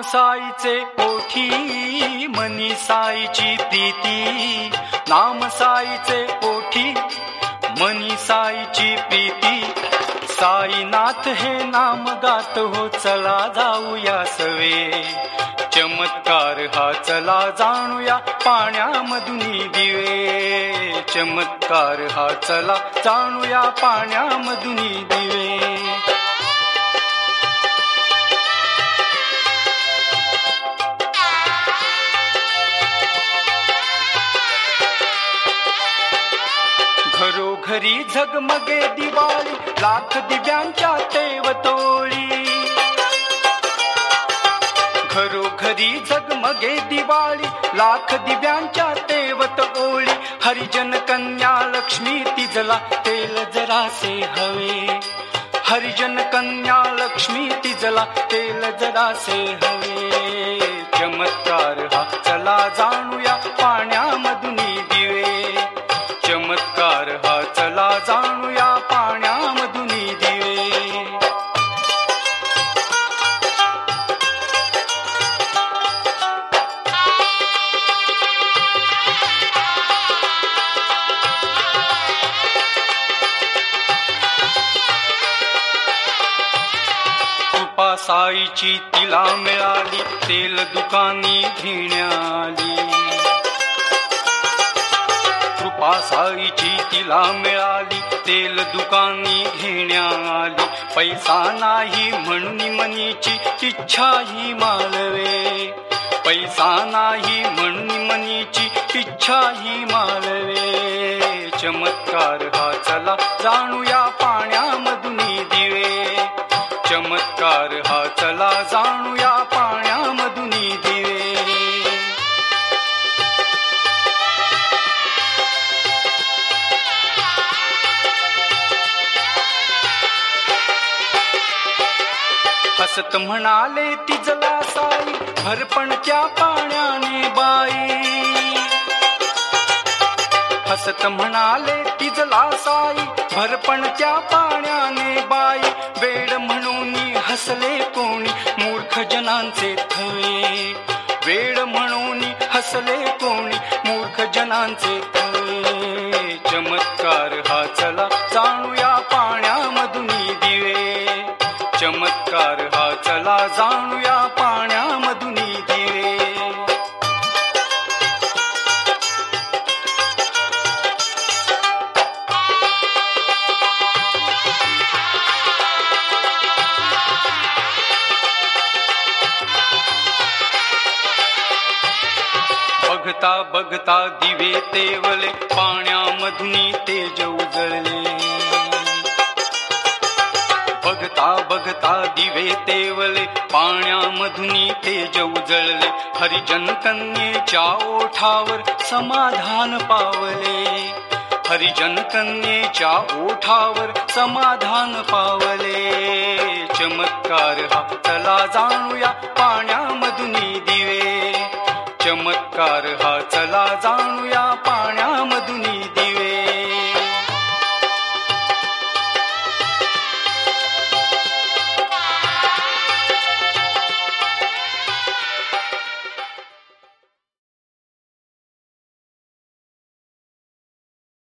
साईचे ओठी मनी साईची प्रीती, नाम साईचे ओठी मनी साईची प्रीती. साईनाथ हे नाम गात हो, चला जाऊया सवे. चमत्कार हा चला जाणूया पाण्यामधुनी दिवे. चमत्कार हा चला जाणूया पाण्यामधुनी दिवे. घरोघरी झगमगे दिवाळी, लाख दिव्यांच्या तेवतोळी. घरोघरी झगमगे दिवाळी, लाख दिव्यांच्या तेवत ओळी. हरिजन कन्या लक्ष्मी तिजला तेल जरासे हवे. हरिजन कन्या लक्ष्मी तिजला तेल जरासे हवे. चमत्कार हा चला जाणूया पाण्यामधुनी दिवे. चमत्कार हा चला जाणूया पाण्यामधुनी दिवे. कृपा साईची तिला मिळाली, तेल दुकानी घेण्याली. कृपा साईची तिला मिळाली, तेल दुकानी घेण्याली. पैसा नाही म्हणून मनीची इच्छा ही माळवे. पैसा नाही म्हणून मनीची इच्छा ही माळवे. चमत्कार हा चला जाणूया पाण्यामधुनी दिवे. चमत्कार हा चला जाणूया पाण्यामधुनी दिवे. हसत म्हणाले तिजला साई, भरपणत्या पाण्याने बाई. हसत म्हणाले तिजला साई, भरपणत्या पाण्याने बाई. वेड म्हणून हसले कोणी, मूर्ख जनांचे थवे. वेड म्हणून हसले कोणी, मूर्ख जनांचे थवे. चमत्कार हा चला जाणूया पाण्यामधुनी दिवे. चमत्कार हा चला जाणूया पाण्यामधुनी दिवे. बघता बघता दिवे तेवले, पाण्यामधुनी तेज उजळले. बघता बघता दिवे तेवले, पाण्यामधुनी तेज उजळले. हरिजन कन्येच्या ओठावर समाधान पावले. हरिजन कन्येच्या ओठावर समाधान पावले. चमत्कार हा चला जाणूया पाण्यामधुनी दिवे. चमत्कार हा